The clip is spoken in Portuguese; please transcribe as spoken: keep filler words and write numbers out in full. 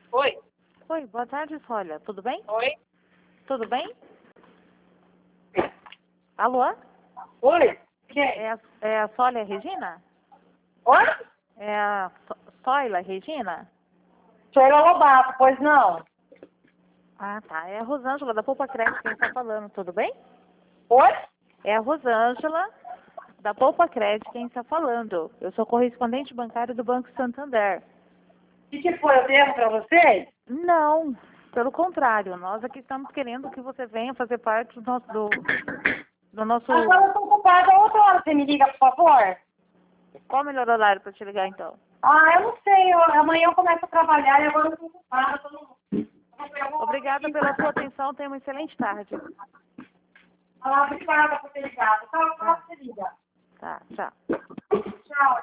Oi? Oi, boa tarde, Sólia. Tudo bem? Oi? Tudo bem? Alô? Oi? Quem? É a, é a Sólia Regina? Oi? É a Só- Sóila Regina? Sheila Lobato, pois não? Ah, tá. É a Rosângela da Poupa Crédito quem está falando. Tudo bem? Oi? É a Rosângela da Poupa Crédito quem está falando. Eu sou correspondente bancário do Banco Santander. O que, que foi? Eu devo pra vocês? Não, pelo contrário. Nós aqui estamos querendo que você venha fazer parte do nosso... Do, do nosso... Agora eu estou ocupada. Outra hora você me liga, por favor? Qual o melhor horário para te ligar, então? Ah, eu não sei. Eu, amanhã eu começo a trabalhar e agora eu estou ocupada. Tô no... Obrigada pela sua atenção. Tenha uma excelente tarde. Ah, obrigada por ter ligado. Tá, tá, Tá, você liga. tá, tchau. Tchau.